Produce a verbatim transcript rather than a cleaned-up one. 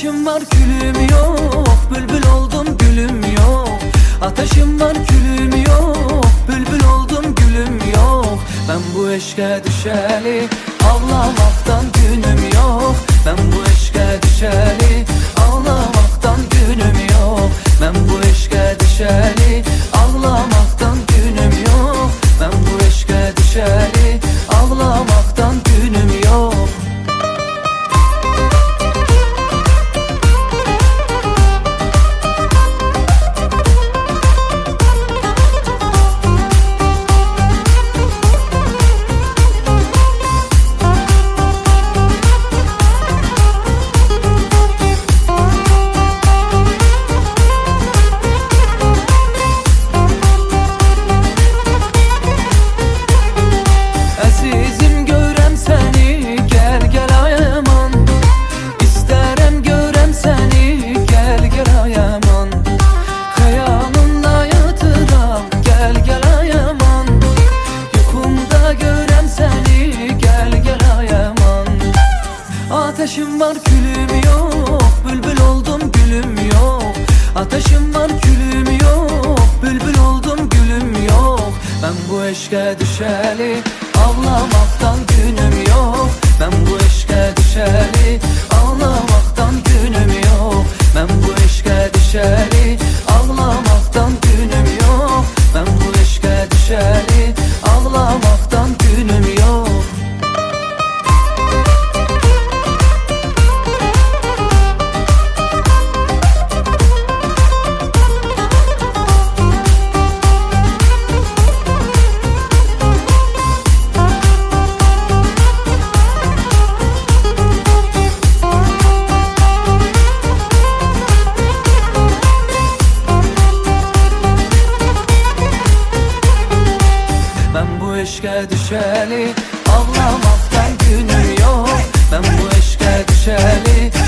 Ateşim var külüm yok, bülbül oldum gülüm yok. Ateşim var külüm yok, bülbül oldum gülüm yok. Ben bu eşke düşeli ağlamaktan günüm yok. Ben bu eşke düşeli ağlamaktan günüm yok. Ben bu eşke düşeli ağlamaktan günüm yok. Ben bu eşke düşeli ağlamaktan günüm yok. Ateşim var külüm yok, bülbül oldum gülüm yok. Ateşim var külüm yok, bülbül oldum gülüm yok. Ben bu eşke düşeli ağlamaktan günüm yok. Ben bu eşke düşeli ağlamaktan günüm yok. Ben bu eşke düşeli ağlamaktan günüm yok. Ben bu eşke düşeli ağlamaktan günüm yok. Eşke düşeli ağlamaktan günüm yok. Ben bu eşke düşeli